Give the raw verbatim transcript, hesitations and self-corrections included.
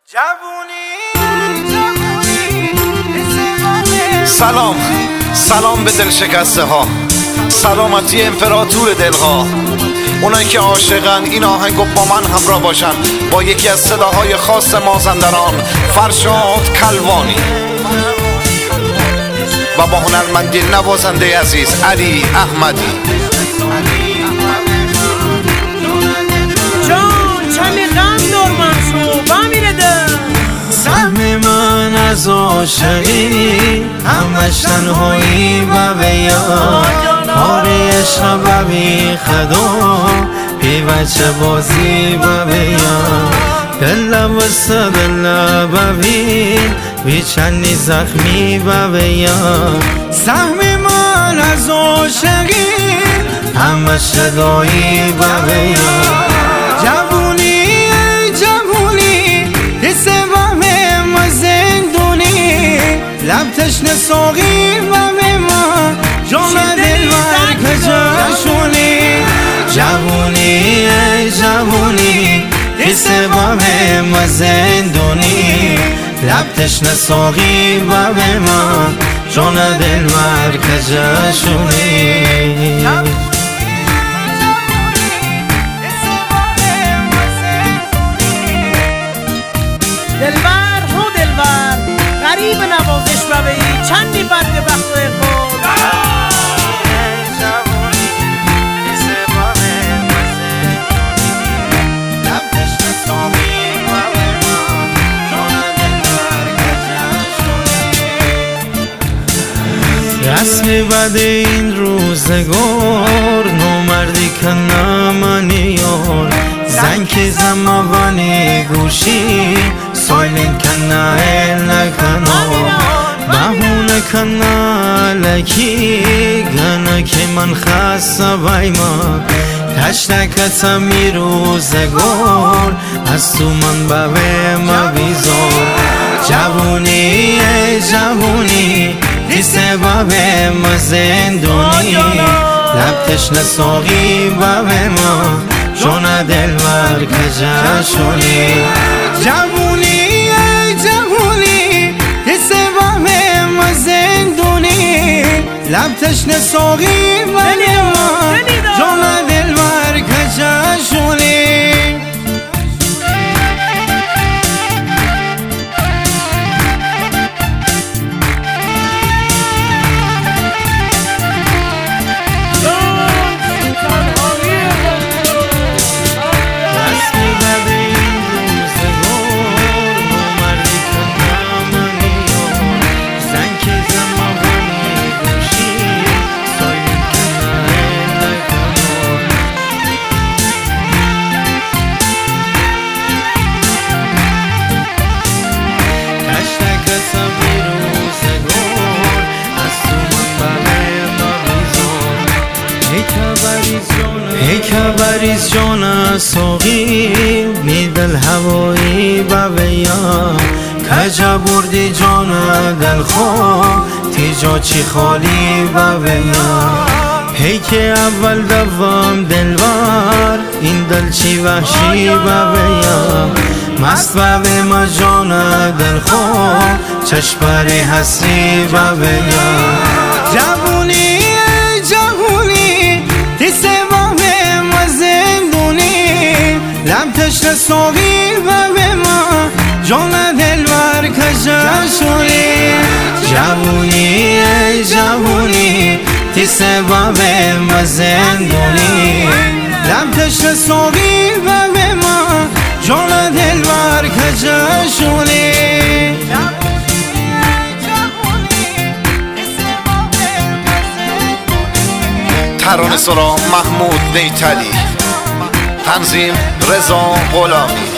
سلام سلام به دل شکسته ها، سلامتی امپراتور دلها، اونایی که عاشقن این آهنگو با من همراه باشن با یکی از صداهای خاص مازندران، فرشاد کلوانی، و با هنرمند نوازنده عزیز علی احمدی. جان چمی غم دور من شو بمیره ده سهم من از عاشقی همش تنهایی و بیاد پاره عشق و بی خدا بی بچه بازی و بیاد دلم وسط دلم ببین بی چندی زخمی و بیاد سهم من از عاشقی همش صدایی و بیاد جوونی ای جوونی حس وهم و زندونی لب تشنه ساقی و به ما جان دلبر کجاشونی جوونی ای جوونی حس وهم و زندونی لب تشنه ساقی و به ما جان دلبر کجاشونی دلبر هو دلبر غریب نوازش و بی چندی برگ بخت و خود رسمی بد این روزگار نومردی کنه منی یار زنگ که زموانی گوشی سایلین کنه ایل نکنه بهونه کنه لکی گنه که من خسته بایما تشتکتم می روزگار از تو من بوه ما بیزار جوونی ای جوونی حس بوه ما زندونی لب تشنه ساقی بوه ما جان دلبر کجاشونی جوونی ای جوونی حس وهم و زندونی لب تشنه ساقی بوه ما جان دلبر کجاشونی ای کبریز جان ساقی میدل هوایی و بیا کجا بردی جان دل خواه تیجا چی خالی و بیا هی که اول دوام دلوار این دل چی وحشی و بیا مست و به ما جان دل خواه چشپری حسی و بیا جوونی ای جوونی حس وهم و زندونی لب تشنه ساقی و به ما جان دلبر کجاشونی جوونی ای جوونی حس وهم و زندونی لب تشنه ساقی و به ما جان دلبر کجاشونی ترانه سرا محمود نیتلی، تنظیم رضا غلامی.